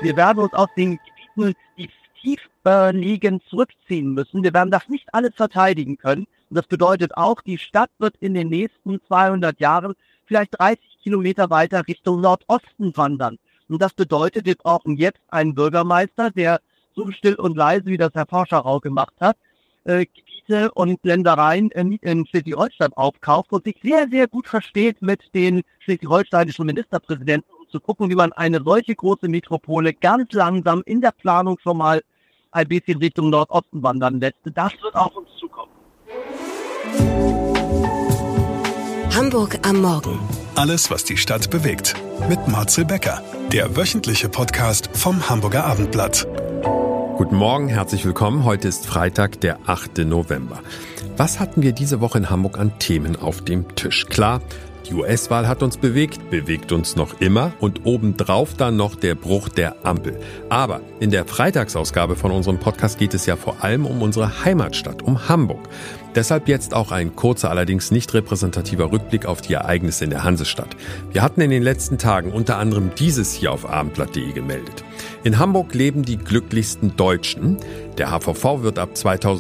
Wir werden uns aus den Gebieten, die tief liegen, zurückziehen müssen. Wir werden das nicht alles verteidigen können. Und das bedeutet auch, die Stadt wird in den nächsten 200 Jahren vielleicht 30 Kilometer weiter Richtung Nordosten wandern. Und das bedeutet, wir brauchen jetzt einen Bürgermeister, der so still und leise, wie das Herr Forscherau gemacht hat, Gebiete und Ländereien in Schleswig-Holstein aufkauft und sich sehr, sehr gut versteht mit den schleswig-holsteinischen Ministerpräsidenten, um zu gucken, wie man eine solche große Metropole ganz langsam in der Planung schon mal ein bisschen Richtung Nordosten wandern lässt. Das wird auf uns zukommen. Hamburg am Morgen. Alles, was die Stadt bewegt. Mit Marcel Becker, der wöchentliche Podcast vom Hamburger Abendblatt. Guten Morgen, herzlich willkommen. Heute ist Freitag, der 8. November. Was hatten wir diese Woche in Hamburg an Themen auf dem Tisch? Klar, die US-Wahl hat uns bewegt uns noch immer und obendrauf dann noch der Bruch der Ampel. Aber in der Freitagsausgabe von unserem Podcast geht es ja vor allem um unsere Heimatstadt, um Hamburg. Deshalb jetzt auch ein kurzer, allerdings nicht repräsentativer Rückblick auf die Ereignisse in der Hansestadt. Wir hatten in den letzten Tagen unter anderem dieses hier auf abendblatt.de gemeldet. In Hamburg leben die glücklichsten Deutschen. Der HVV wird ab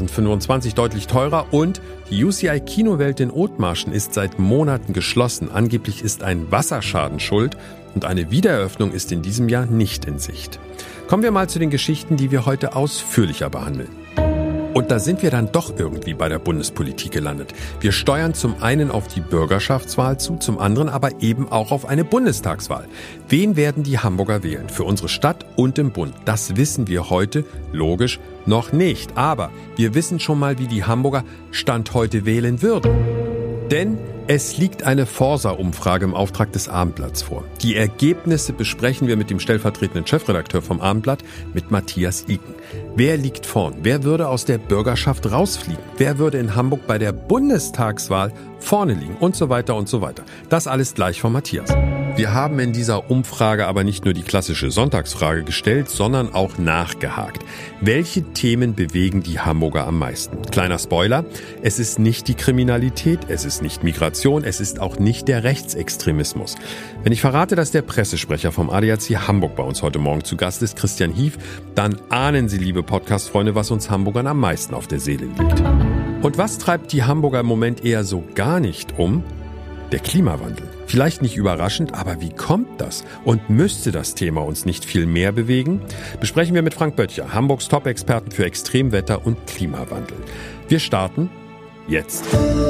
2025 deutlich teurer und die UCI Kinowelt in Othmarschen ist seit Monaten geschlossen. Angeblich ist ein Wasserschaden schuld und eine Wiedereröffnung ist in diesem Jahr nicht in Sicht. Kommen wir mal zu den Geschichten, die wir heute ausführlicher behandeln. Und da sind wir dann doch irgendwie bei der Bundespolitik gelandet. Wir steuern zum einen auf die Bürgerschaftswahl zu, zum anderen aber eben auch auf eine Bundestagswahl. Wen werden die Hamburger wählen? Für unsere Stadt und im Bund. Das wissen wir heute, logisch, noch nicht. Aber wir wissen schon mal, wie die Hamburger Stand heute wählen würden. Denn es liegt eine Forsa-Umfrage im Auftrag des Abendblatts vor. Die Ergebnisse besprechen wir mit dem stellvertretenden Chefredakteur vom Abendblatt, mit Matthias Iken. Wer liegt vorn? Wer würde aus der Bürgerschaft rausfliegen? Wer würde in Hamburg bei der Bundestagswahl vorne liegen? Und so weiter und so weiter. Das alles gleich von Matthias. Wir haben in dieser Umfrage aber nicht nur die klassische Sonntagsfrage gestellt, sondern auch nachgehakt. Welche Themen bewegen die Hamburger am meisten? Kleiner Spoiler, es ist nicht die Kriminalität, es ist nicht Migration, es ist auch nicht der Rechtsextremismus. Wenn ich verrate, dass der Pressesprecher vom ADAC Hamburg bei uns heute Morgen zu Gast ist, Christian Hief, dann ahnen Sie, liebe Podcast-Freunde, was uns Hamburgern am meisten auf der Seele liegt. Und was treibt die Hamburger im Moment eher so gar nicht um? Der Klimawandel. Vielleicht nicht überraschend, aber wie kommt das? Und müsste das Thema uns nicht viel mehr bewegen? Besprechen wir mit Frank Böttcher, Hamburgs Top-Experten für Extremwetter und Klimawandel. Wir starten jetzt.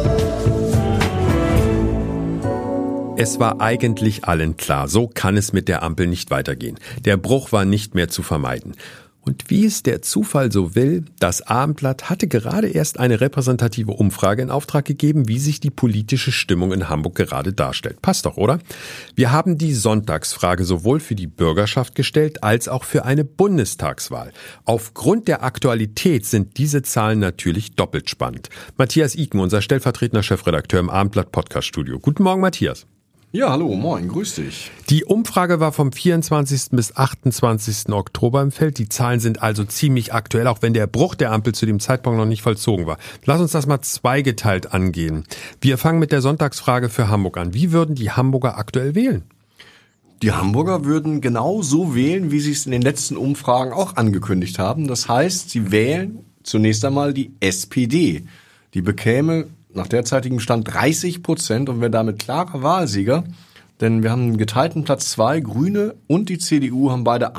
Es war eigentlich allen klar, so kann es mit der Ampel nicht weitergehen. Der Bruch war nicht mehr zu vermeiden. Und wie es der Zufall so will, das Abendblatt hatte gerade erst eine repräsentative Umfrage in Auftrag gegeben, wie sich die politische Stimmung in Hamburg gerade darstellt. Passt doch, oder? Wir haben die Sonntagsfrage sowohl für die Bürgerschaft gestellt, als auch für eine Bundestagswahl. Aufgrund der Aktualität sind diese Zahlen natürlich doppelt spannend. Matthias Iken, unser stellvertretender Chefredakteur im Abendblatt Podcaststudio. Guten Morgen, Matthias. Ja, hallo, moin, grüß dich. Die Umfrage war vom 24. bis 28. Oktober im Feld. Die Zahlen sind also ziemlich aktuell, auch wenn der Bruch der Ampel zu dem Zeitpunkt noch nicht vollzogen war. Lass uns das mal zweigeteilt angehen. Wir fangen mit der Sonntagsfrage für Hamburg an. Wie würden die Hamburger aktuell wählen? Die Hamburger würden genau so wählen, wie sie es in den letzten Umfragen auch angekündigt haben. Das heißt, sie wählen zunächst einmal die SPD. Die bekäme nach derzeitigem Stand 30% und wäre damit klarer Wahlsieger. Denn wir haben einen geteilten Platz 2, Grüne und die CDU haben beide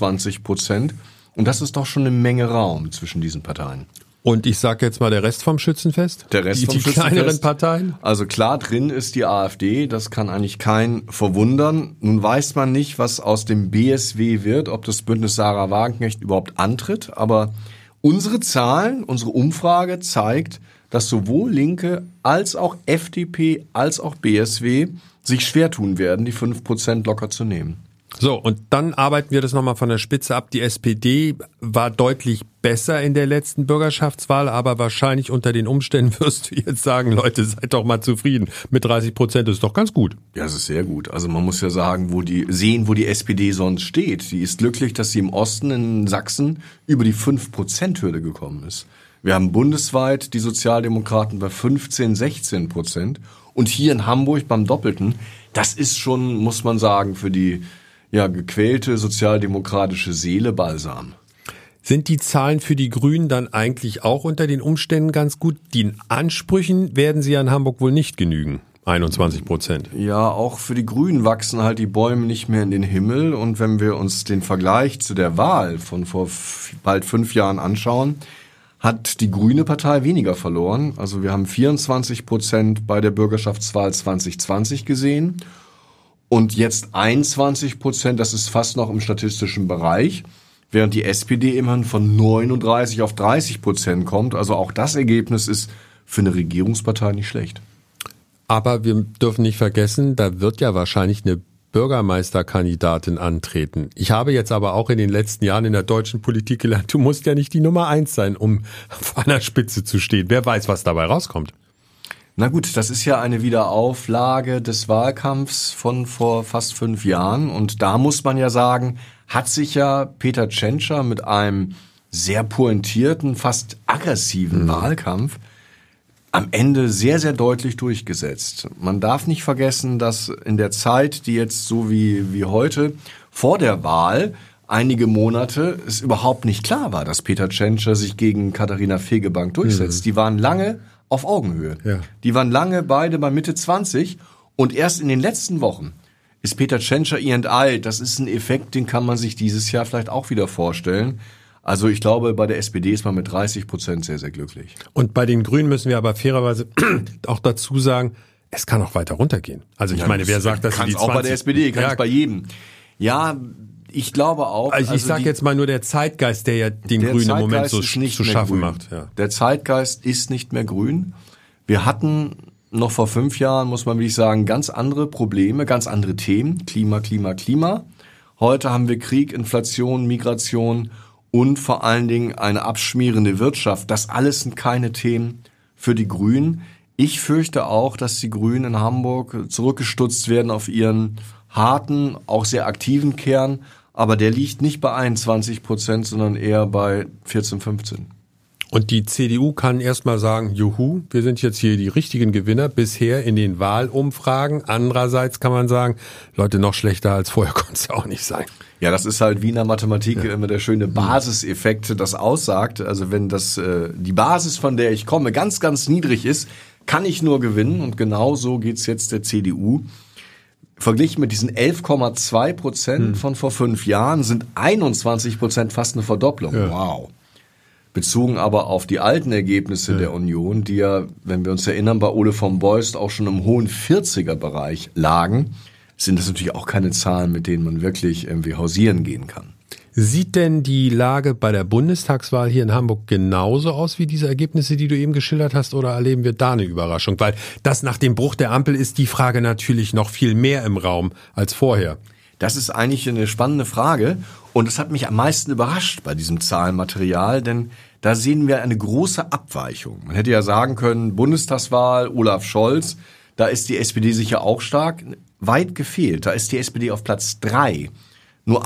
21%. Und das ist doch schon eine Menge Raum zwischen diesen Parteien. Und ich sage jetzt mal der Rest vom Schützenfest? Der Rest vom Schützenfest. Die kleineren Parteien? Also klar drin ist die AfD, das kann eigentlich keinen verwundern. Nun weiß man nicht, was aus dem BSW wird, ob das Bündnis Sarah Wagenknecht überhaupt antritt. Aber unsere Zahlen, unsere Umfrage zeigt, dass sowohl Linke als auch FDP als auch BSW sich schwer tun werden, die 5% locker zu nehmen. So, und dann arbeiten wir das nochmal von der Spitze ab. Die SPD war deutlich besser in der letzten Bürgerschaftswahl, aber wahrscheinlich unter den Umständen wirst du jetzt sagen, Leute, seid doch mal zufrieden. Mit 30% ist doch ganz gut. Ja, es ist sehr gut. Also man muss ja sagen, wo die SPD sonst steht. Die ist glücklich, dass sie im Osten in Sachsen über die 5%-Hürde gekommen ist. Wir haben bundesweit die Sozialdemokraten bei 15-16% und hier in Hamburg beim Doppelten. Das ist schon, muss man sagen, für die gequälte sozialdemokratische Seele Balsam. Sind die Zahlen für die Grünen dann eigentlich auch unter den Umständen ganz gut? Den Ansprüchen werden sie ja in Hamburg wohl nicht genügen. 21%. Ja, auch für die Grünen wachsen halt die Bäume nicht mehr in den Himmel. Und wenn wir uns den Vergleich zu der Wahl von vor bald 5 Jahren anschauen, hat die Grüne Partei weniger verloren. Also wir haben 24% bei der Bürgerschaftswahl 2020 gesehen und jetzt 21%, das ist fast noch im statistischen Bereich, während die SPD immerhin von 39 auf 30% kommt. Also auch das Ergebnis ist für eine Regierungspartei nicht schlecht. Aber wir dürfen nicht vergessen, da wird ja wahrscheinlich eine Bürgermeisterkandidatin antreten. Ich habe jetzt aber auch in den letzten Jahren in der deutschen Politik gelernt, du musst ja nicht die Nummer 1 sein, um an der Spitze zu stehen. Wer weiß, was dabei rauskommt. Na gut, das ist ja eine Wiederauflage des Wahlkampfs von vor fast 5 Jahren. Und da muss man ja sagen, hat sich ja Peter Tschentscher mit einem sehr pointierten, fast aggressiven Wahlkampf am Ende sehr, sehr deutlich durchgesetzt. Man darf nicht vergessen, dass in der Zeit, die jetzt so wie heute, vor der Wahl, einige Monate, es überhaupt nicht klar war, dass Peter Tschentscher sich gegen Katharina Fegebank durchsetzt. Die waren lange auf Augenhöhe. Ja. Die waren lange beide bei Mitte 20 und erst in den letzten Wochen ist Peter Tschentscher ihr enteilt. Das ist ein Effekt, den kann man sich dieses Jahr vielleicht auch wieder vorstellen. Also ich glaube, bei der SPD ist man mit 30% sehr, sehr glücklich. Und bei den Grünen müssen wir aber fairerweise auch dazu sagen, es kann auch weiter runtergehen. Also ich meine, wer sagt, dass sie die 20... Kann auch bei der SPD, kann es bei jedem. Ja, ich glaube auch... Also ich sage jetzt mal nur der Zeitgeist, der ja den Grünen im Moment so zu schaffen macht. Ja. Der Zeitgeist ist nicht mehr grün. Wir hatten noch vor 5 Jahren, muss man wirklich sagen, ganz andere Probleme, ganz andere Themen. Klima. Heute haben wir Krieg, Inflation, Migration und vor allen Dingen eine abschmierende Wirtschaft. Das alles sind keine Themen für die Grünen. Ich fürchte auch, dass die Grünen in Hamburg zurückgestutzt werden auf ihren harten, auch sehr aktiven Kern. Aber der liegt nicht bei 21%, sondern eher bei 14, 15. Und die CDU kann erstmal sagen, juhu, wir sind jetzt hier die richtigen Gewinner bisher in den Wahlumfragen. Andererseits kann man sagen, Leute, noch schlechter als vorher konnte es ja auch nicht sein. Ja, das ist halt wie in der Mathematik immer der schöne Basiseffekt, das aussagt. Also wenn das die Basis, von der ich komme, ganz, ganz niedrig ist, kann ich nur gewinnen. Und genau so geht's jetzt der CDU. Verglichen mit diesen 11,2% von vor 5 Jahren sind 21% fast eine Verdopplung. Ja. Wow. Bezogen aber auf die alten Ergebnisse der Union, die ja, wenn wir uns erinnern, bei Ole von Beust auch schon im hohen 40er-Bereich lagen, sind das natürlich auch keine Zahlen, mit denen man wirklich irgendwie hausieren gehen kann. Sieht denn die Lage bei der Bundestagswahl hier in Hamburg genauso aus wie diese Ergebnisse, die du eben geschildert hast, oder erleben wir da eine Überraschung? Weil das nach dem Bruch der Ampel ist die Frage natürlich noch viel mehr im Raum als vorher. Das ist eigentlich eine spannende Frage und das hat mich am meisten überrascht bei diesem Zahlenmaterial, denn da sehen wir eine große Abweichung. Man hätte ja sagen können, Bundestagswahl, Olaf Scholz, da ist die SPD sicher auch stark, weit gefehlt. Da ist die SPD auf Platz 3. Nur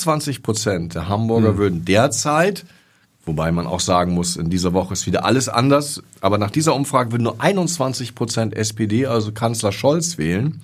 21% der Hamburger würden derzeit, wobei man auch sagen muss, in dieser Woche ist wieder alles anders, aber nach dieser Umfrage würden nur 21% SPD, also Kanzler Scholz, wählen,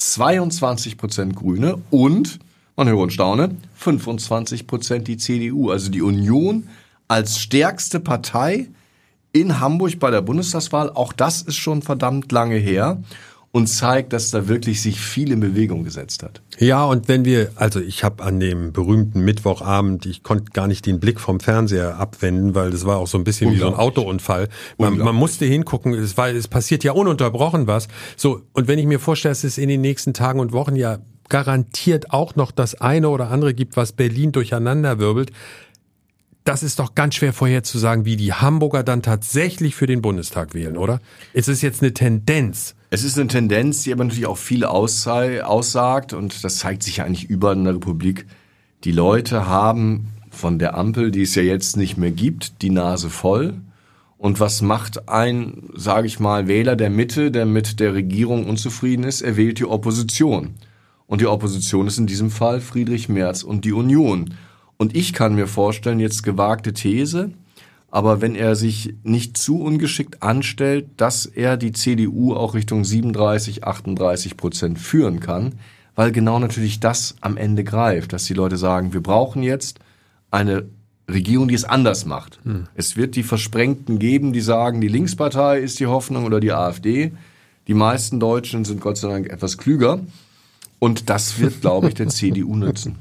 22% Grüne und, man höre und staune, 25% die CDU. Also die Union als stärkste Partei in Hamburg bei der Bundestagswahl. Auch das ist schon verdammt lange her und zeigt, dass da wirklich sich viel in Bewegung gesetzt hat. Ja, und wenn wir, also ich habe an dem berühmten Mittwochabend, ich konnte gar nicht den Blick vom Fernseher abwenden, weil das war auch so ein bisschen wie so ein Autounfall. Man musste hingucken, es passiert ja ununterbrochen was. So, und wenn ich mir vorstelle, dass es in den nächsten Tagen und Wochen ja garantiert auch noch das eine oder andere gibt, was Berlin durcheinanderwirbelt, das ist doch ganz schwer vorherzusagen, wie die Hamburger dann tatsächlich für den Bundestag wählen, oder? Es ist jetzt eine Tendenz. Es ist eine Tendenz, die aber natürlich auch viel aussagt und das zeigt sich ja eigentlich überall in der Republik. Die Leute haben von der Ampel, die es ja jetzt nicht mehr gibt, die Nase voll. Und was macht ein, sage ich mal, Wähler der Mitte, der mit der Regierung unzufrieden ist? Er wählt die Opposition. Und die Opposition ist in diesem Fall Friedrich Merz und die Union. Und ich kann mir vorstellen, jetzt gewagte These, aber wenn er sich nicht zu ungeschickt anstellt, dass er die CDU auch Richtung 37, 38% führen kann, weil genau natürlich das am Ende greift, dass die Leute sagen, wir brauchen jetzt eine Regierung, die es anders macht. Es wird die Versprengten geben, die sagen, die Linkspartei ist die Hoffnung oder die AfD. Die meisten Deutschen sind Gott sei Dank etwas klüger. Und das wird, glaube ich, der CDU nützen.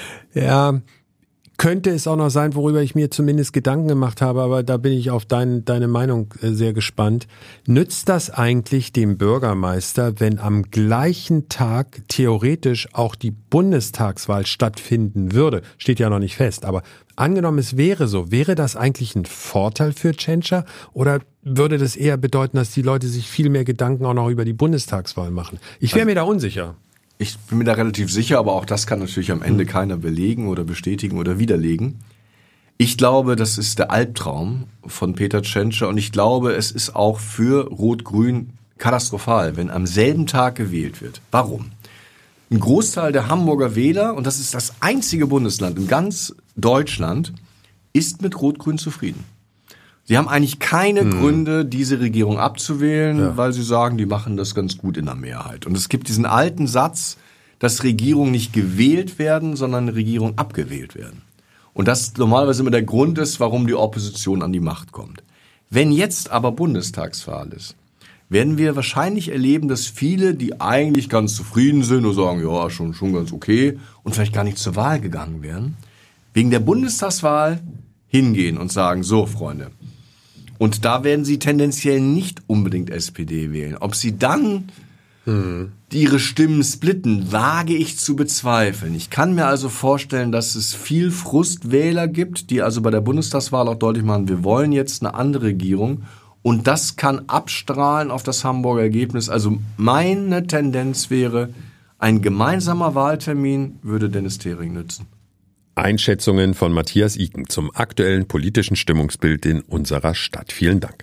Ja, könnte es auch noch sein, worüber ich mir zumindest Gedanken gemacht habe, aber da bin ich auf deine Meinung sehr gespannt. Nützt das eigentlich dem Bürgermeister, wenn am gleichen Tag theoretisch auch die Bundestagswahl stattfinden würde? Steht ja noch nicht fest, aber angenommen es wäre so, wäre das eigentlich ein Vorteil für Tschentscher oder würde das eher bedeuten, dass die Leute sich viel mehr Gedanken auch noch über die Bundestagswahl machen? Ich wäre mir da unsicher. Ich bin mir da relativ sicher, aber auch das kann natürlich am Ende keiner belegen oder bestätigen oder widerlegen. Ich glaube, das ist der Albtraum von Peter Tschentscher und ich glaube, es ist auch für Rot-Grün katastrophal, wenn am selben Tag gewählt wird. Warum? Ein Großteil der Hamburger Wähler, und das ist das einzige Bundesland in ganz Deutschland, ist mit Rot-Grün zufrieden. Sie haben eigentlich keine Gründe, diese Regierung abzuwählen, weil sie sagen, die machen das ganz gut in der Mehrheit. Und es gibt diesen alten Satz, dass Regierungen nicht gewählt werden, sondern Regierungen abgewählt werden. Und das normalerweise immer der Grund ist, warum die Opposition an die Macht kommt. Wenn jetzt aber Bundestagswahl ist, werden wir wahrscheinlich erleben, dass viele, die eigentlich ganz zufrieden sind und sagen, ja, schon ganz okay, und vielleicht gar nicht zur Wahl gegangen wären, wegen der Bundestagswahl hingehen und sagen, so Freunde, und da werden sie tendenziell nicht unbedingt SPD wählen. Ob sie dann ihre Stimmen splitten, wage ich zu bezweifeln. Ich kann mir also vorstellen, dass es viel Frustwähler gibt, die also bei der Bundestagswahl auch deutlich machen, wir wollen jetzt eine andere Regierung. Und das kann abstrahlen auf das Hamburger Ergebnis. Also meine Tendenz wäre, ein gemeinsamer Wahltermin würde Dennis Thering nützen. Einschätzungen von Matthias Iken zum aktuellen politischen Stimmungsbild in unserer Stadt. Vielen Dank.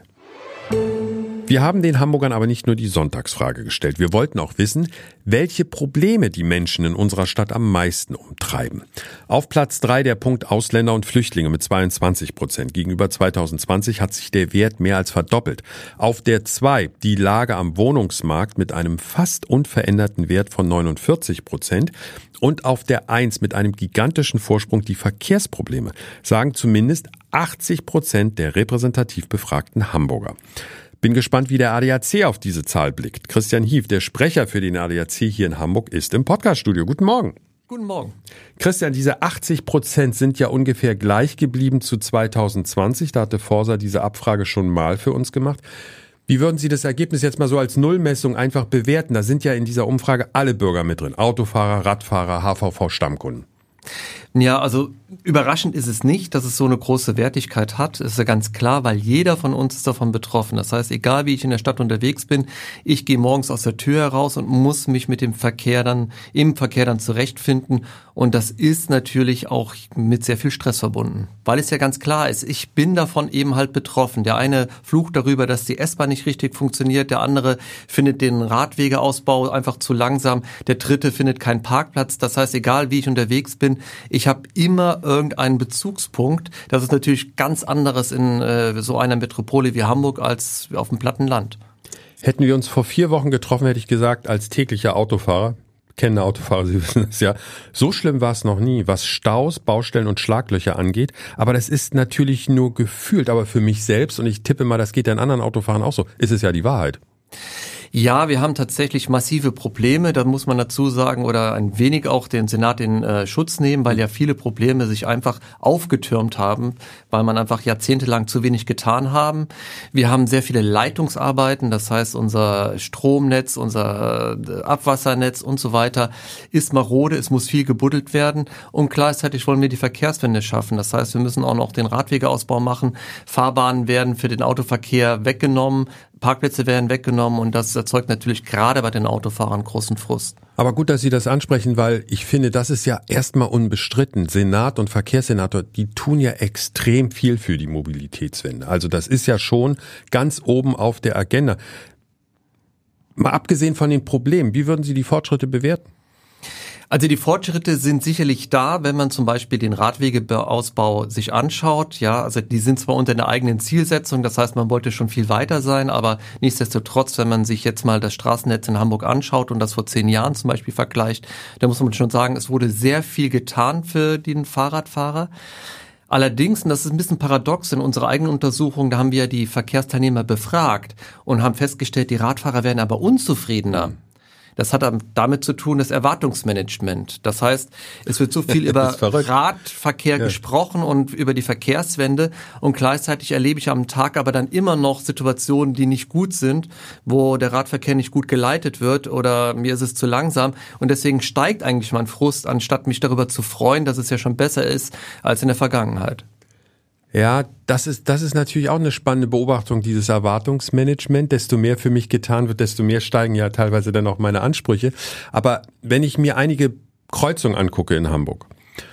Wir haben den Hamburgern aber nicht nur die Sonntagsfrage gestellt. Wir wollten auch wissen, welche Probleme die Menschen in unserer Stadt am meisten umtreiben. Auf Platz 3 der Punkt Ausländer und Flüchtlinge mit 22%. Gegenüber 2020 hat sich der Wert mehr als verdoppelt. Auf der 2 die Lage am Wohnungsmarkt mit einem fast unveränderten Wert von 49%. Und auf der 1 mit einem gigantischen Vorsprung die Verkehrsprobleme, sagen zumindest 80% der repräsentativ befragten Hamburger. Bin gespannt, wie der ADAC auf diese Zahl blickt. Christian Hief, der Sprecher für den ADAC hier in Hamburg, ist im Podcaststudio. Guten Morgen. Guten Morgen. Christian, diese 80% sind ja ungefähr gleich geblieben zu 2020. Da hatte Forsa diese Abfrage schon mal für uns gemacht. Wie würden Sie das Ergebnis jetzt mal so als Nullmessung einfach bewerten? Da sind ja in dieser Umfrage alle Bürger mit drin. Autofahrer, Radfahrer, HVV-Stammkunden. Ja, also überraschend ist es nicht, dass es so eine große Wertigkeit hat. Das ist ja ganz klar, weil jeder von uns ist davon betroffen. Das heißt, egal wie ich in der Stadt unterwegs bin, ich gehe morgens aus der Tür heraus und muss mich mit dem Verkehr dann, im Verkehr dann zurechtfinden. Und das ist natürlich auch mit sehr viel Stress verbunden. Weil es ja ganz klar ist, ich bin davon eben halt betroffen. Der eine flucht darüber, dass die S-Bahn nicht richtig funktioniert. Der andere findet den Radwegeausbau einfach zu langsam. Der dritte findet keinen Parkplatz. Das heißt, egal wie ich unterwegs bin, ich habe immer irgendeinen Bezugspunkt. Das ist natürlich ganz anderes in so einer Metropole wie Hamburg als auf dem platten Land. Hätten wir uns vor 4 Wochen getroffen, hätte ich gesagt, als täglicher Autofahrer, kennende Autofahrer, Sie wissen es ja, so schlimm war es noch nie, was Staus, Baustellen und Schlaglöcher angeht. Aber das ist natürlich nur gefühlt, aber für mich selbst, und ich tippe mal, das geht ja in anderen Autofahrern auch so, ist es ja die Wahrheit. Ja, wir haben tatsächlich massive Probleme, da muss man dazu sagen, oder ein wenig auch den Senat in Schutz nehmen, weil ja viele Probleme sich einfach aufgetürmt haben, weil man einfach jahrzehntelang zu wenig getan haben. Wir haben sehr viele Leitungsarbeiten, das heißt unser Stromnetz, unser Abwassernetz und so weiter ist marode, es muss viel gebuddelt werden und gleichzeitig wollen wir die Verkehrswende schaffen. Das heißt, wir müssen auch noch den Radwegeausbau machen, Fahrbahnen werden für den Autoverkehr weggenommen, Parkplätze werden weggenommen und das erzeugt natürlich gerade bei den Autofahrern großen Frust. Aber gut, dass Sie das ansprechen, weil ich finde, das ist ja erstmal unbestritten. Senat und Verkehrssenator, die tun ja extrem viel für die Mobilitätswende. Also das ist ja schon ganz oben auf der Agenda. Mal abgesehen von den Problemen, wie würden Sie die Fortschritte bewerten? Also die Fortschritte sind sicherlich da, wenn man zum Beispiel den Radwegeausbau sich anschaut. Ja, also die sind zwar unter einer eigenen Zielsetzung, das heißt, man wollte schon viel weiter sein, aber nichtsdestotrotz, wenn man sich jetzt mal das Straßennetz in Hamburg anschaut und das vor 10 Jahren zum Beispiel vergleicht, da muss man schon sagen, es wurde sehr viel getan für den Fahrradfahrer. Allerdings, und das ist ein bisschen paradox, in unserer eigenen Untersuchung, da haben wir die Verkehrsteilnehmer befragt und haben festgestellt, die Radfahrer werden aber unzufriedener. Das hat damit zu tun, das Erwartungsmanagement. Das heißt, es wird so viel über Radverkehr gesprochen und über die Verkehrswende und gleichzeitig erlebe ich am Tag aber dann immer noch Situationen, die nicht gut sind, wo der Radverkehr nicht gut geleitet wird oder mir ist es zu langsam und deswegen steigt eigentlich mein Frust, anstatt mich darüber zu freuen, dass es ja schon besser ist als in der Vergangenheit. Ja, das ist natürlich auch eine spannende Beobachtung, dieses Erwartungsmanagement. Desto mehr für mich getan wird, desto mehr steigen ja teilweise dann auch meine Ansprüche. Aber wenn ich mir einige Kreuzungen angucke in Hamburg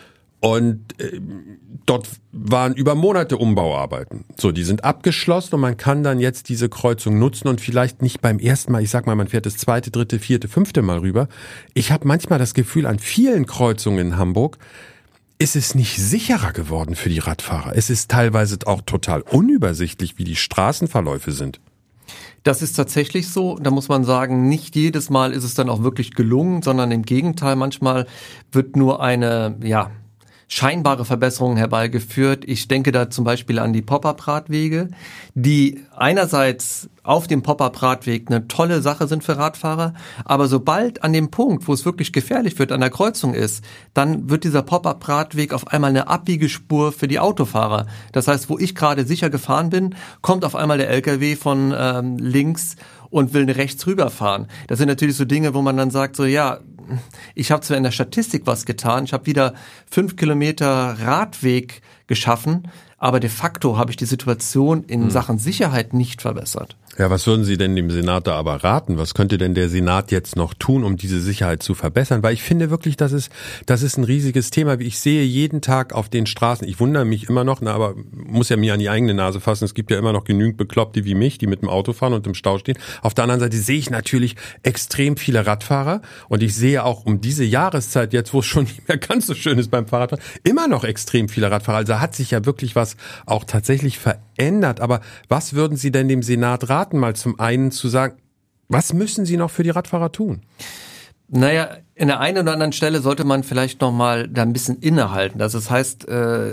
und dort waren über Monate Umbauarbeiten. So, die sind abgeschlossen und man kann dann jetzt diese Kreuzung nutzen und vielleicht nicht beim ersten Mal, ich sag mal, man fährt das 2., 3., 4., 5. Mal rüber. Ich habe manchmal das Gefühl, an vielen Kreuzungen in Hamburg ist es nicht sicherer geworden für die Radfahrer. Es ist teilweise auch total unübersichtlich, wie die Straßenverläufe sind. Das ist tatsächlich so. Da muss man sagen, nicht jedes Mal ist es dann auch wirklich gelungen, sondern im Gegenteil, manchmal wird nur eine, scheinbare Verbesserungen herbeigeführt. Ich denke da zum Beispiel an die Pop-up-Radwege, die einerseits auf dem Pop-up-Radweg eine tolle Sache sind für Radfahrer, aber sobald an dem Punkt, wo es wirklich gefährlich wird, an der Kreuzung ist, dann wird dieser Pop-up-Radweg auf einmal eine Abbiegespur für die Autofahrer. Das heißt, wo ich gerade sicher gefahren bin, kommt auf einmal der LKW von links und will rechts rüberfahren. Das sind natürlich so Dinge, wo man dann sagt, so ich habe zwar in der Statistik was getan, ich habe wieder 5 Kilometer Radweg geschaffen, aber de facto habe ich die Situation in Sachen Sicherheit nicht verbessert. Ja, was würden Sie denn dem Senat da aber raten? Was könnte denn der Senat jetzt noch tun, um diese Sicherheit zu verbessern? Weil ich finde wirklich, das ist ein riesiges Thema. Ich sehe jeden Tag auf den Straßen, ich wundere mich immer noch, aber muss ja mir an die eigene Nase fassen, es gibt ja immer noch genügend Bekloppte wie mich, die mit dem Auto fahren und im Stau stehen. Auf der anderen Seite sehe ich natürlich extrem viele Radfahrer und ich sehe auch um diese Jahreszeit jetzt, wo es schon nicht mehr ganz so schön ist beim Fahrradfahren, immer noch extrem viele Radfahrer. Also hat sich ja wirklich was auch tatsächlich verändert. Aber was würden Sie denn dem Senat raten? Mal zum einen zu sagen, was müssen Sie noch für die Radfahrer tun? Naja, in der einen oder anderen Stelle sollte man vielleicht nochmal da ein bisschen innehalten. Also das heißt,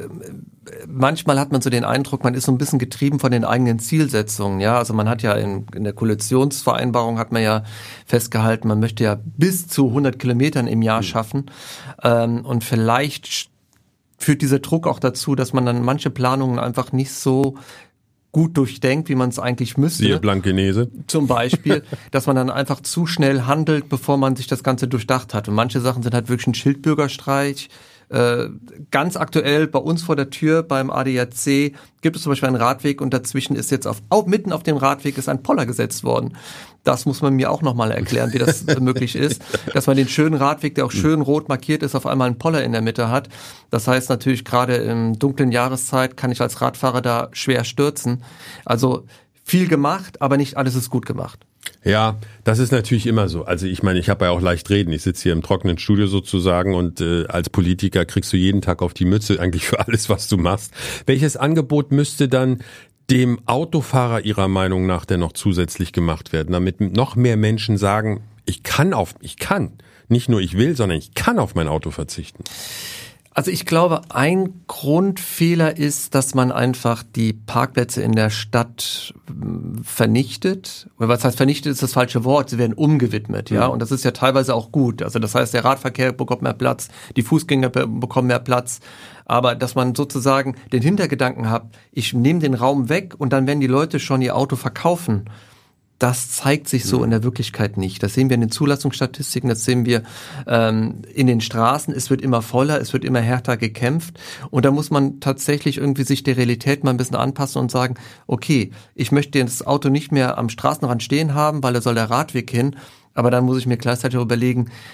manchmal hat man so den Eindruck, man ist so ein bisschen getrieben von den eigenen Zielsetzungen. Ja, also man hat ja in der Koalitionsvereinbarung hat man ja festgehalten, man möchte ja bis zu 100 Kilometern im Jahr schaffen. Und vielleicht führt dieser Druck auch dazu, dass man dann manche Planungen einfach nicht so gut durchdenkt, wie man es eigentlich müsste. Siehe Blankenese. Zum Beispiel, dass man dann einfach zu schnell handelt, bevor man sich das Ganze durchdacht hat. Und manche Sachen sind halt wirklich ein Schildbürgerstreich. Ganz aktuell bei uns vor der Tür beim ADAC gibt es zum Beispiel einen Radweg und dazwischen ist jetzt mitten auf dem Radweg ist ein Poller gesetzt worden. Das muss man mir auch nochmal erklären, wie das möglich ist, dass man den schönen Radweg, der auch schön rot markiert ist, auf einmal einen Poller in der Mitte hat. Das heißt natürlich, gerade in dunklen Jahreszeit kann ich als Radfahrer da schwer stürzen. Also viel gemacht, aber nicht alles ist gut gemacht. Ja, das ist natürlich immer so. Also ich meine, ich habe ja auch leicht reden. Ich sitze hier im trockenen Studio sozusagen und als Politiker kriegst du jeden Tag auf die Mütze eigentlich für alles, was du machst. Welches Angebot müsste dann dem Autofahrer Ihrer Meinung nach denn noch zusätzlich gemacht werden, damit noch mehr Menschen sagen, ich kann, nicht nur ich will, sondern ich kann auf mein Auto verzichten? Also ich glaube, ein Grundfehler ist, dass man einfach die Parkplätze in der Stadt vernichtet. Oder was heißt vernichtet, ist das falsche Wort. Sie werden umgewidmet, ja. Und das ist ja teilweise auch gut. Also das heißt, der Radverkehr bekommt mehr Platz, die Fußgänger bekommen mehr Platz. Aber dass man sozusagen den Hintergedanken hat, ich nehme den Raum weg und dann werden die Leute schon ihr Auto verkaufen. Das zeigt sich so in der Wirklichkeit nicht. Das sehen wir in den Zulassungsstatistiken, das sehen wir in den Straßen. Es wird immer voller, es wird immer härter gekämpft. Und da muss man tatsächlich irgendwie sich der Realität mal ein bisschen anpassen und sagen, okay, ich möchte das Auto nicht mehr am Straßenrand stehen haben, weil da soll der Radweg hin. Aber dann muss ich mir gleichzeitig überlegen,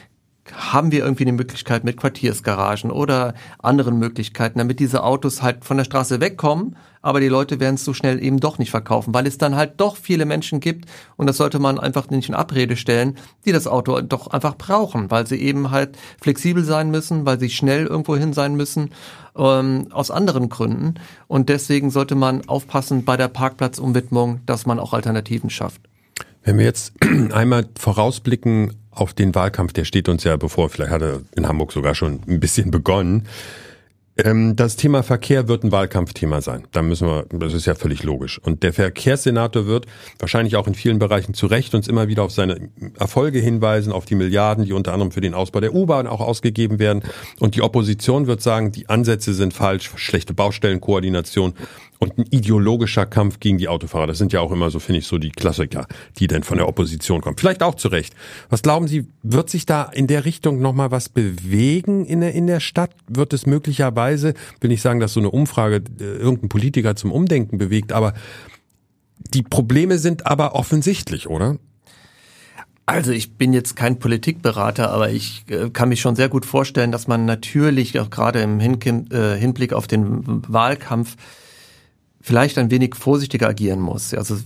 haben wir irgendwie eine Möglichkeit mit Quartiersgaragen oder anderen Möglichkeiten, damit diese Autos halt von der Straße wegkommen, aber die Leute werden es so schnell eben doch nicht verkaufen, weil es dann halt doch viele Menschen gibt, und das sollte man einfach nicht in Abrede stellen, die das Auto doch einfach brauchen, weil sie eben halt flexibel sein müssen, weil sie schnell irgendwo hin sein müssen, aus anderen Gründen, und deswegen sollte man aufpassen bei der Parkplatzumwidmung, dass man auch Alternativen schafft. Wenn wir jetzt einmal vorausblicken auf den Wahlkampf, der steht uns ja bevor, vielleicht hat er in Hamburg sogar schon ein bisschen begonnen. Das Thema Verkehr wird ein Wahlkampfthema sein. Das ist ja völlig logisch. Und der Verkehrssenator wird wahrscheinlich auch in vielen Bereichen zu Recht uns immer wieder auf seine Erfolge hinweisen, auf die Milliarden, die unter anderem für den Ausbau der U-Bahn auch ausgegeben werden. Und die Opposition wird sagen, die Ansätze sind falsch, schlechte Baustellenkoordination und ein ideologischer Kampf gegen die Autofahrer. Das sind ja auch immer so, finde ich, so die Klassiker, die dann von der Opposition kommen. Vielleicht auch zu Recht. Was glauben Sie, wird sich da in der Richtung nochmal was bewegen in der Stadt? Wird es möglicherweise, will nicht sagen, dass so eine Umfrage irgendeinen Politiker zum Umdenken bewegt, aber die Probleme sind aber offensichtlich, oder? Also ich bin jetzt kein Politikberater, aber ich kann mich schon sehr gut vorstellen, dass man natürlich auch gerade im Hinblick auf den Wahlkampf vielleicht ein wenig vorsichtiger agieren muss. Also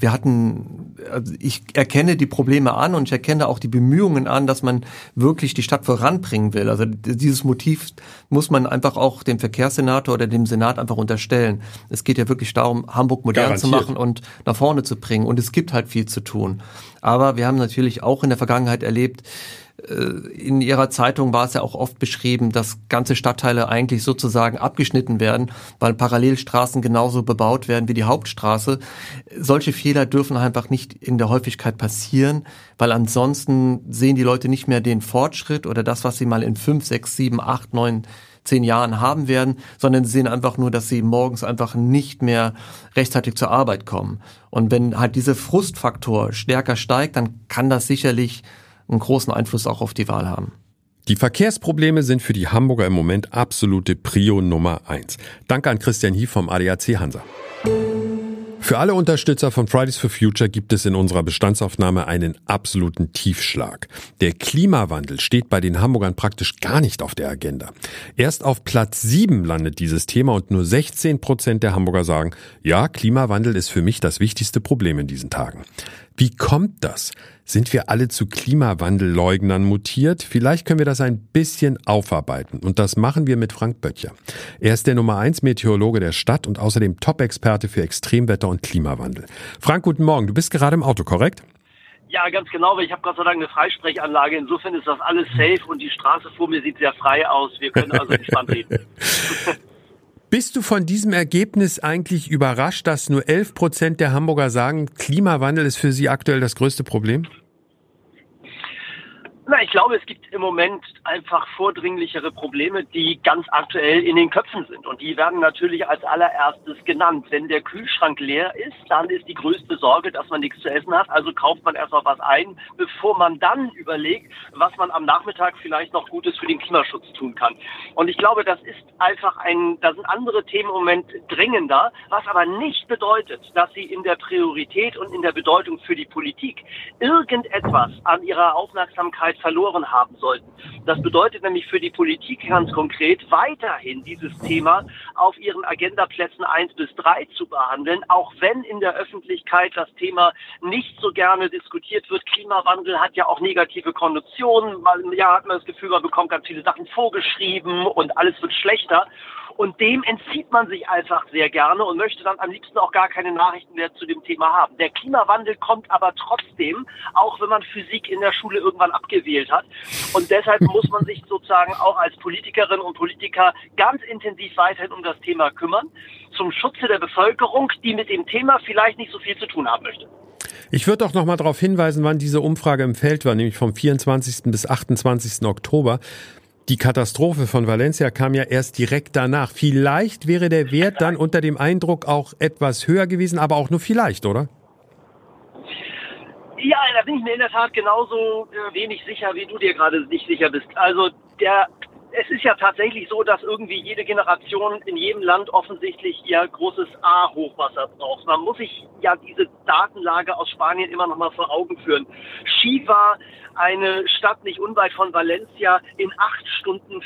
ich erkenne die Probleme an und ich erkenne auch die Bemühungen an, dass man wirklich die Stadt voranbringen will. Also dieses Motiv muss man einfach auch dem Verkehrssenator oder dem Senat einfach unterstellen. Es geht ja wirklich darum, Hamburg modern zu machen und nach vorne zu bringen. Und es gibt halt viel zu tun. Aber wir haben natürlich auch in der Vergangenheit erlebt, in Ihrer Zeitung war es ja auch oft beschrieben, dass ganze Stadtteile eigentlich sozusagen abgeschnitten werden, weil Parallelstraßen genauso bebaut werden wie die Hauptstraße. Solche Fehler dürfen einfach nicht in der Häufigkeit passieren, weil ansonsten sehen die Leute nicht mehr den Fortschritt oder das, was sie mal in 5, 6, 7, 8, 9, 10 Jahren haben werden, sondern sie sehen einfach nur, dass sie morgens einfach nicht mehr rechtzeitig zur Arbeit kommen. Und wenn halt dieser Frustfaktor stärker steigt, dann kann das sicherlich einen großen Einfluss auch auf die Wahl haben. Die Verkehrsprobleme sind für die Hamburger im Moment absolute Prio Nummer 1. Danke an Christian Hief vom ADAC Hansa. Für alle Unterstützer von Fridays for Future gibt es in unserer Bestandsaufnahme einen absoluten Tiefschlag. Der Klimawandel steht bei den Hamburgern praktisch gar nicht auf der Agenda. Erst auf Platz 7 landet dieses Thema und nur 16% der Hamburger sagen, ja, Klimawandel ist für mich das wichtigste Problem in diesen Tagen. Wie kommt das? Sind wir alle zu Klimawandelleugnern mutiert? Vielleicht können wir das ein bisschen aufarbeiten. Und das machen wir mit Frank Böttcher. Er ist der Nummer 1 Meteorologe der Stadt und außerdem Top-Experte für Extremwetter und Klimawandel. Frank, guten Morgen. Du bist gerade im Auto, korrekt? Ja, ganz genau, weil ich habe Gott sei Dank eine Freisprechanlage. Insofern ist das alles safe und die Straße vor mir sieht sehr frei aus. Wir können also entspannt reden. Bist du von diesem Ergebnis eigentlich überrascht, dass nur 11% der Hamburger sagen, Klimawandel ist für sie aktuell das größte Problem? Na, ich glaube, es gibt im Moment einfach vordringlichere Probleme, die ganz aktuell in den Köpfen sind. Und die werden natürlich als allererstes genannt. Wenn der Kühlschrank leer ist, dann ist die größte Sorge, dass man nichts zu essen hat. Also kauft man erst mal was ein, bevor man dann überlegt, was man am Nachmittag vielleicht noch Gutes für den Klimaschutz tun kann. Und ich glaube, das ist einfach da sind andere Themen im Moment dringender, was aber nicht bedeutet, dass sie in der Priorität und in der Bedeutung für die Politik irgendetwas an ihrer Aufmerksamkeit verloren haben sollten. Das bedeutet nämlich für die Politik ganz konkret, weiterhin dieses Thema auf ihren Agendaplätzen 1 bis 3 zu behandeln, auch wenn in der Öffentlichkeit das Thema nicht so gerne diskutiert wird. Klimawandel hat ja auch negative Konnotationen. Ja, hat man das Gefühl, man bekommt ganz viele Sachen vorgeschrieben und alles wird schlechter. Und dem entzieht man sich einfach sehr gerne und möchte dann am liebsten auch gar keine Nachrichten mehr zu dem Thema haben. Der Klimawandel kommt aber trotzdem, auch wenn man Physik in der Schule irgendwann abgewählt hat. Und deshalb muss man sich sozusagen auch als Politikerin und Politiker ganz intensiv weiterhin um das Thema kümmern, zum Schutze der Bevölkerung, die mit dem Thema vielleicht nicht so viel zu tun haben möchte. Ich würde auch noch mal darauf hinweisen, wann diese Umfrage im Feld war, nämlich vom 24. bis 28. Oktober. Die Katastrophe von Valencia kam ja erst direkt danach. Vielleicht wäre der Wert dann unter dem Eindruck auch etwas höher gewesen, aber auch nur vielleicht, oder? Ja, da bin ich mir in der Tat genauso wenig sicher, wie du dir gerade nicht sicher bist. Also der Es ist ja tatsächlich so, dass irgendwie jede Generation in jedem Land offensichtlich ihr großes A-Hochwasser braucht. Man muss sich ja diese Datenlage aus Spanien immer noch mal vor Augen führen. Chiva, eine Stadt nicht unweit von Valencia, in 8 Stunden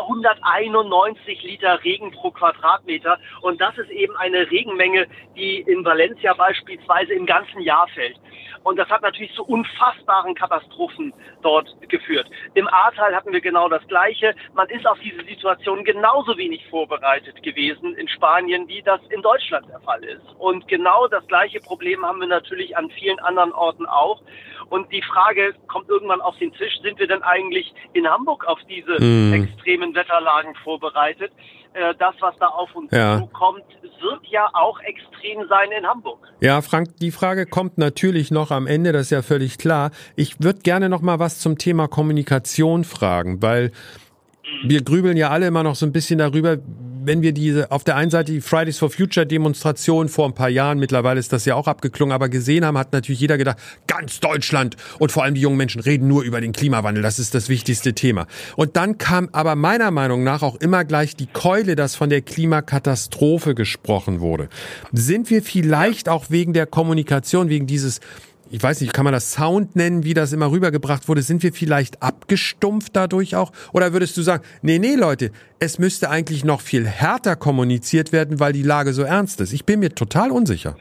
491 Liter Regen pro Quadratmeter. Und das ist eben eine Regenmenge, die in Valencia beispielsweise im ganzen Jahr fällt. Und das hat natürlich zu unfassbaren Katastrophen dort geführt. Im Ahrtal hatten wir genau das Gleiche. Man ist auf diese Situation genauso wenig vorbereitet gewesen in Spanien, wie das in Deutschland der Fall ist. Und genau das gleiche Problem haben wir natürlich an vielen anderen Orten auch. Und die Frage kommt irgendwann auf den Tisch, sind wir denn eigentlich in Hamburg auf diese extremen Wetterlagen vorbereitet? Das, was da auf uns zukommt, wird ja auch extrem sein in Hamburg. Ja, Frank, die Frage kommt natürlich noch am Ende, das ist ja völlig klar. Ich würde gerne noch mal was zum Thema Kommunikation fragen, weil wir grübeln ja alle immer noch so ein bisschen darüber, wenn wir diese auf der einen Seite die Fridays for Future Demonstration vor ein paar Jahren, mittlerweile ist das ja auch abgeklungen, aber gesehen haben, hat natürlich jeder gedacht, ganz Deutschland und vor allem die jungen Menschen reden nur über den Klimawandel, das ist das wichtigste Thema. Und dann kam aber meiner Meinung nach auch immer gleich die Keule, dass von der Klimakatastrophe gesprochen wurde. Sind wir vielleicht auch wegen der Kommunikation, wegen dieses, ich weiß nicht, kann man das Sound nennen, wie das immer rübergebracht wurde, sind wir vielleicht abgestumpft dadurch auch? Oder würdest du sagen, nee, Leute, es müsste eigentlich noch viel härter kommuniziert werden, weil die Lage so ernst ist? Ich bin mir total unsicher.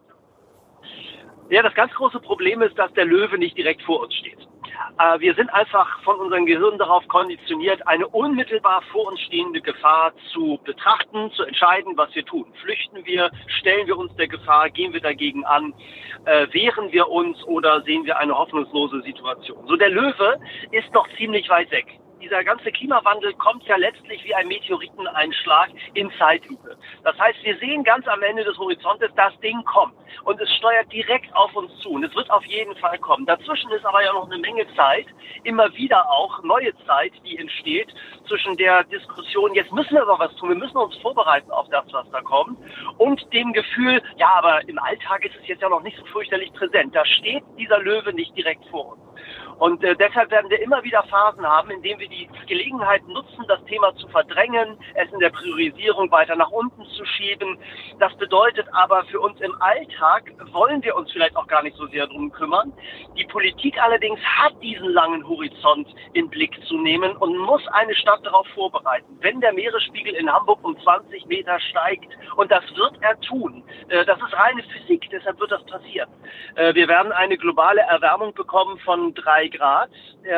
Ja, das ganz große Problem ist, dass der Löwe nicht direkt vor uns steht. Wir sind einfach von unserem Gehirn darauf konditioniert, eine unmittelbar vor uns stehende Gefahr zu betrachten, zu entscheiden, was wir tun. Flüchten wir, stellen wir uns der Gefahr, gehen wir dagegen an, wehren wir uns oder sehen wir eine hoffnungslose Situation. So, der Löwe ist noch ziemlich weit weg. Dieser ganze Klimawandel kommt ja letztlich wie ein Meteoriteneinschlag in Zeitlupe. Das heißt, wir sehen ganz am Ende des Horizontes, das Ding kommt. Und es steuert direkt auf uns zu. Und es wird auf jeden Fall kommen. Dazwischen ist aber ja noch eine Menge Zeit, immer wieder auch neue Zeit, die entsteht, zwischen der Diskussion, jetzt müssen wir aber was tun, wir müssen uns vorbereiten auf das, was da kommt, und dem Gefühl, ja, aber im Alltag ist es jetzt ja noch nicht so fürchterlich präsent. Da steht dieser Löwe nicht direkt vor uns. Und deshalb werden wir immer wieder Phasen haben, in denen wir die Gelegenheit nutzen, das Thema zu verdrängen, es in der Priorisierung weiter nach unten zu schieben. Das bedeutet aber für uns im Alltag, wollen wir uns vielleicht auch gar nicht so sehr drum kümmern. Die Politik allerdings hat diesen langen Horizont in Blick zu nehmen und muss eine Stadt darauf vorbereiten. Wenn der Meeresspiegel in Hamburg um 20 Meter steigt, und das wird er tun, das ist reine Physik, deshalb wird das passieren. Wir werden eine globale Erwärmung bekommen von 3 Grad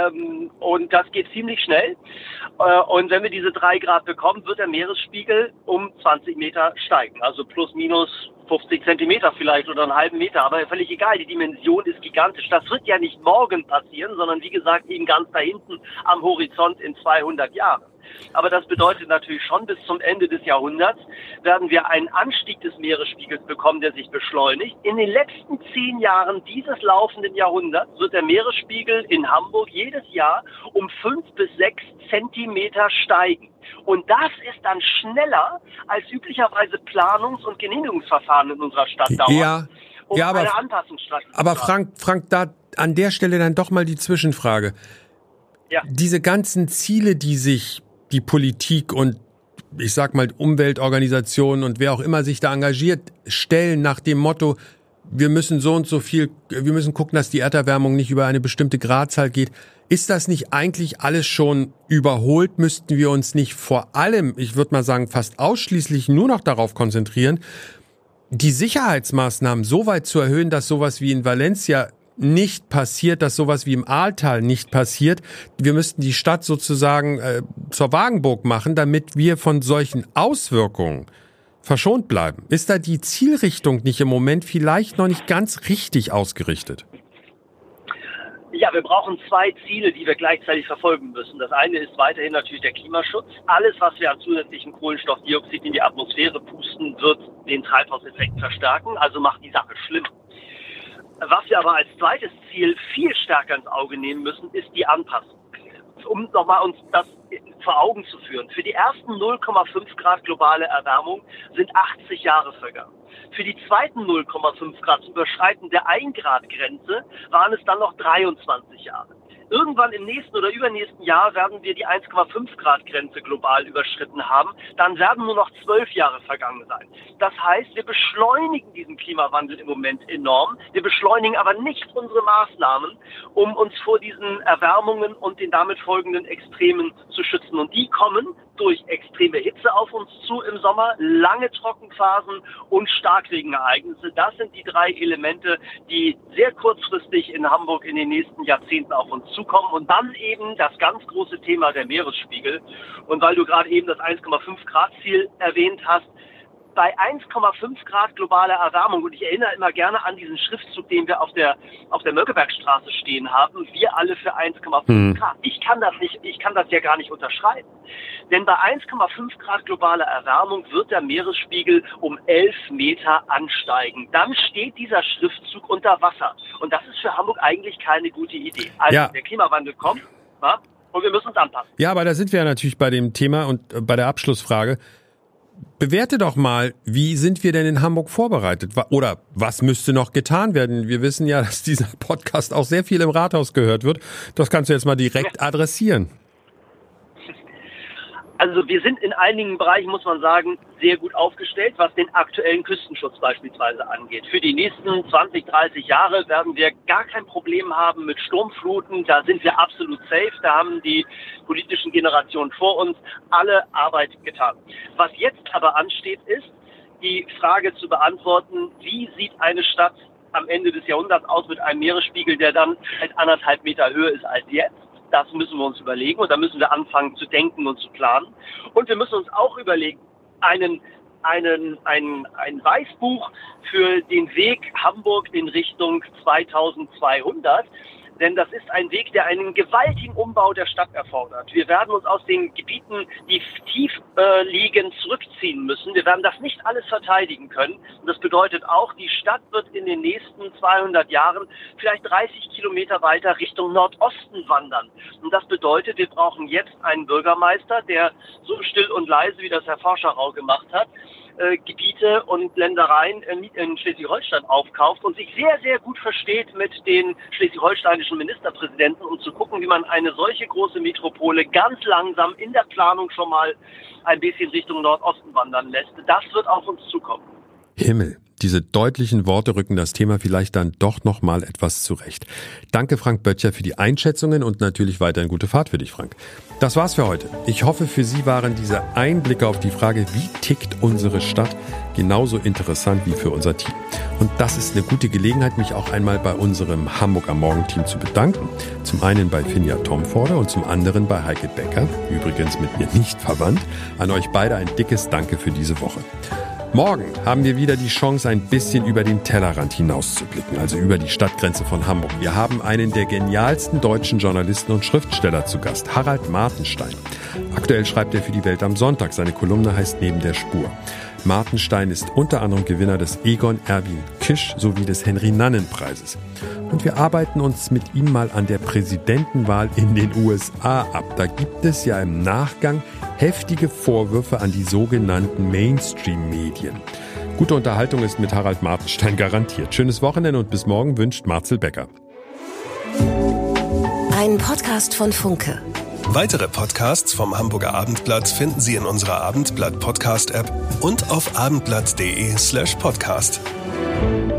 und das geht ziemlich schnell. Und wenn wir diese 3 Grad bekommen, wird der Meeresspiegel um 20 Meter steigen, also plus minus 50 Zentimeter vielleicht oder einen halben Meter, aber völlig egal, die Dimension ist gigantisch. Das wird ja nicht morgen passieren, sondern wie gesagt eben ganz da hinten am Horizont in 200 Jahren. Aber das bedeutet natürlich schon, bis zum Ende des Jahrhunderts werden wir einen Anstieg des Meeresspiegels bekommen, der sich beschleunigt. In den letzten 10 Jahren dieses laufenden Jahrhunderts wird der Meeresspiegel in Hamburg jedes Jahr um 5 bis 6 Zentimeter steigen. Und das ist dann schneller, als üblicherweise Planungs- und Genehmigungsverfahren in unserer Stadt dauern. Aber, eine Anpassung stattfindet. Aber Frank, da an der Stelle dann doch mal die Zwischenfrage. Ja. Diese ganzen Ziele, die sich die Politik und ich sag mal Umweltorganisationen und wer auch immer sich da engagiert, stellen nach dem Motto, wir müssen so und so viel, wir müssen gucken, dass die Erderwärmung nicht über eine bestimmte Gradzahl geht. Ist das nicht eigentlich alles schon überholt? Müssten wir uns nicht vor allem, ich würde mal sagen, fast ausschließlich nur noch darauf konzentrieren, die Sicherheitsmaßnahmen so weit zu erhöhen, dass sowas wie in Valencia nicht passiert, dass sowas wie im Ahrtal nicht passiert. Wir müssten die Stadt sozusagen zur Wagenburg machen, damit wir von solchen Auswirkungen verschont bleiben. Ist da die Zielrichtung nicht im Moment vielleicht noch nicht ganz richtig ausgerichtet? Ja, wir brauchen 2 Ziele, die wir gleichzeitig verfolgen müssen. Das eine ist weiterhin natürlich der Klimaschutz. Alles, was wir an zusätzlichem Kohlenstoffdioxid in die Atmosphäre pusten, wird den Treibhauseffekt verstärken, also macht die Sache schlimm. Was wir aber als zweites Ziel viel stärker ins Auge nehmen müssen, ist die Anpassung. Um nochmal uns das vor Augen zu führen. Für die ersten 0,5 Grad globale Erwärmung sind 80 Jahre vergangen. Für die zweiten 0,5 Grad Überschreiten der 1 Grad Grenze waren es dann noch 23 Jahre. Irgendwann im nächsten oder übernächsten Jahr werden wir die 1,5 Grad Grenze global überschritten haben. Dann werden nur noch 12 Jahre vergangen sein. Das heißt, wir beschleunigen diesen Klimawandel im Moment enorm. Wir beschleunigen aber nicht unsere Maßnahmen, um uns vor diesen Erwärmungen und den damit folgenden Extremen zu schützen. Und die kommen durch extreme Hitze auf uns zu im Sommer, lange Trockenphasen und Starkregenereignisse. Das sind die 3 Elemente, die sehr kurzfristig in Hamburg in den nächsten Jahrzehnten auf uns zukommen. Und dann eben das ganz große Thema der Meeresspiegel. Und weil du gerade eben das 1,5 Grad Ziel erwähnt hast, bei 1,5 Grad globaler Erwärmung, und ich erinnere immer gerne an diesen Schriftzug, den wir auf der Mönckebergstraße stehen haben, wir alle für 1,5 Grad. Ich kann das ja gar nicht unterschreiben. Denn bei 1,5 Grad globaler Erwärmung wird der Meeresspiegel um 11 Meter ansteigen. Dann steht dieser Schriftzug unter Wasser. Und das ist für Hamburg eigentlich keine gute Idee. Also der Klimawandel kommt, ja, und wir müssen uns anpassen. Ja, aber da sind wir ja natürlich bei dem Thema und bei der Abschlussfrage. Bewerte doch mal, wie sind wir denn in Hamburg vorbereitet? Oder was müsste noch getan werden? Wir wissen ja, dass dieser Podcast auch sehr viel im Rathaus gehört wird. Das kannst du jetzt mal direkt adressieren. Also wir sind in einigen Bereichen, muss man sagen, sehr gut aufgestellt, was den aktuellen Küstenschutz beispielsweise angeht. Für die nächsten 20, 30 Jahre werden wir gar kein Problem haben mit Sturmfluten. Da sind wir absolut safe. Da haben die politischen Generationen vor uns alle Arbeit getan. Was jetzt aber ansteht, ist, die Frage zu beantworten, wie sieht eine Stadt am Ende des Jahrhunderts aus mit einem Meeresspiegel, der dann halt 1,5 Meter höher ist als jetzt. Das müssen wir uns überlegen und da müssen wir anfangen zu denken und zu planen. Und wir müssen uns auch überlegen, ein Weißbuch für den Weg Hamburg in Richtung 2200. Denn das ist ein Weg, der einen gewaltigen Umbau der Stadt erfordert. Wir werden uns aus den Gebieten, die tief liegen, zurückziehen müssen. Wir werden das nicht alles verteidigen können. Und das bedeutet auch, die Stadt wird in den nächsten 200 Jahren vielleicht 30 Kilometer weiter Richtung Nordosten wandern. Und das bedeutet, wir brauchen jetzt einen Bürgermeister, der so still und leise, wie das Herr Forscherau gemacht hat, Gebiete und Ländereien in Schleswig-Holstein aufkauft und sich sehr, sehr gut versteht mit den schleswig-holsteinischen Ministerpräsidenten, um zu gucken, wie man eine solche große Metropole ganz langsam in der Planung schon mal ein bisschen Richtung Nordosten wandern lässt. Das wird auf uns zukommen. Himmel. Diese deutlichen Worte rücken das Thema vielleicht dann doch noch mal etwas zurecht. Danke Frank Böttcher für die Einschätzungen und natürlich weiterhin gute Fahrt für dich, Frank. Das war's für heute. Ich hoffe, für Sie waren diese Einblicke auf die Frage, wie tickt unsere Stadt, genauso interessant wie für unser Team. Und das ist eine gute Gelegenheit, mich auch einmal bei unserem Hamburg am Morgen-Team zu bedanken. Zum einen bei Finja Tomforder und zum anderen bei Heike Becker, übrigens mit mir nicht verwandt. An euch beide ein dickes Danke für diese Woche. Morgen haben wir wieder die Chance, ein bisschen über den Tellerrand hinauszublicken, also über die Stadtgrenze von Hamburg. Wir haben einen der genialsten deutschen Journalisten und Schriftsteller zu Gast, Harald Martenstein. Aktuell schreibt er für die Welt am Sonntag. Seine Kolumne heißt Neben der Spur. Martenstein ist unter anderem Gewinner des Egon Erwin Kisch sowie des Henry-Nannen-Preises. Und wir arbeiten uns mit ihm mal an der Präsidentenwahl in den USA ab. Da gibt es ja im Nachgang heftige Vorwürfe an die sogenannten Mainstream-Medien. Gute Unterhaltung ist mit Harald Martenstein garantiert. Schönes Wochenende und bis morgen wünscht Marcel Becker. Ein Podcast von Funke. Weitere Podcasts vom Hamburger Abendblatt finden Sie in unserer Abendblatt-Podcast-App und auf abendblatt.de/podcast.